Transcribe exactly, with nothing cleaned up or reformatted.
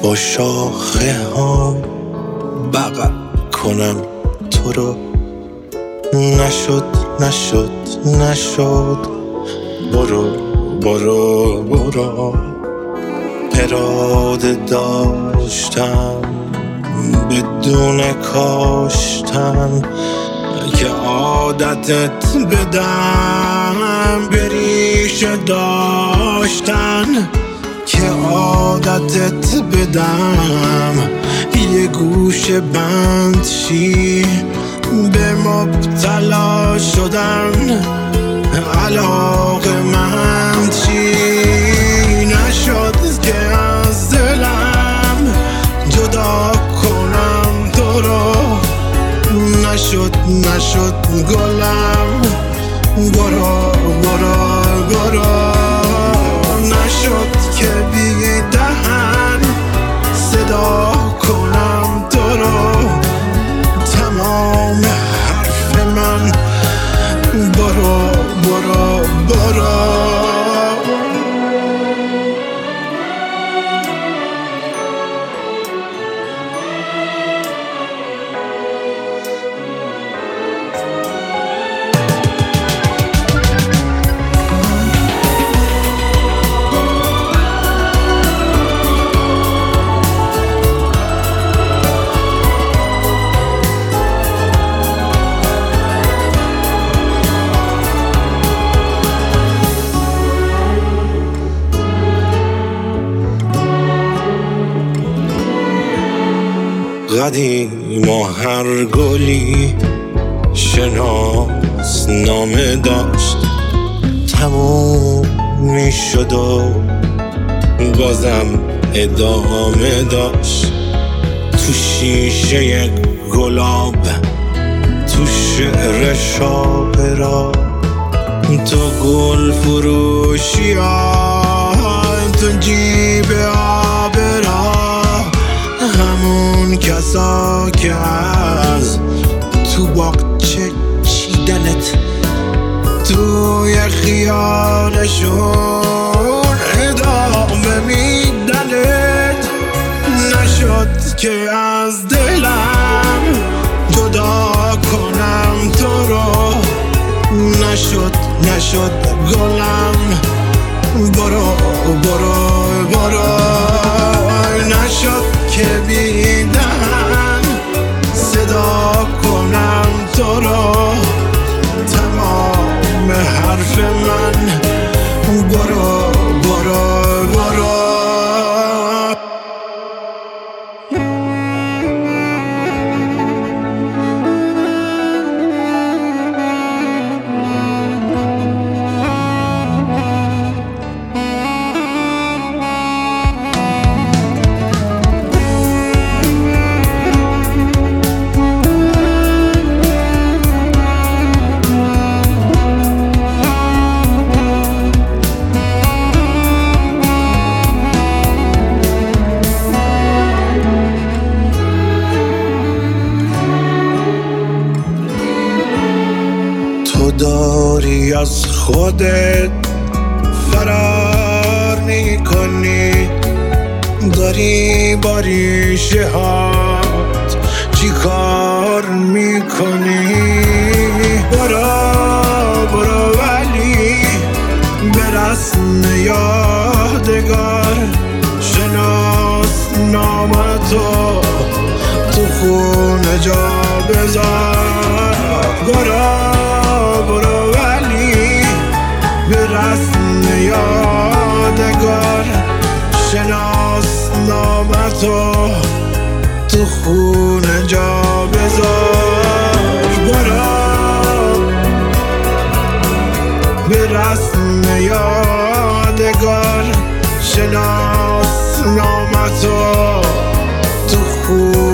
با شاخه ها بغل کنم تو رو. نشد نشد نشد برو برو برو. اراده داشتم بدون کاشتن که عادتت بدم، بریشه داشتن که عادتت بدم. یه گوشه بند شی به مبتلا شدن، علاقه مند شی. نشد که از دلم جدا کنم تو رو. نشد نشد گلم برو برو برو. نشد که بی دهن صدا کنم تو رو. تمام حرف من برو برو برو. قدیم و هر گلی شناس نامه داشت، تموم می شد و بازم ادامه داشت. تو شیشه گلاب، تو شعر شاعرا، تو گل فروشی ها، تو جیب آبرا. همون کسا که از تو باغچه چیدنت، توی خیالشون ادامه میدنت. نشد که از دلم جدا کنم تو رو. نشد نشد گلم برو برو برو. نشد که بی دهن صدا کنم تو رو. تمام حرف من برو برو برو. تو داری از خودت فرار میکنی، داری با ریشه هات چی کار میکنی. برو برو ولی به رسم یادگار شناس نامتو تو خونه جا بذار. برو برو ولی به رسم یادگار شناس نامتو تو خونه جا بذار. برو به رسم یادگار شناس نامتو تو خونه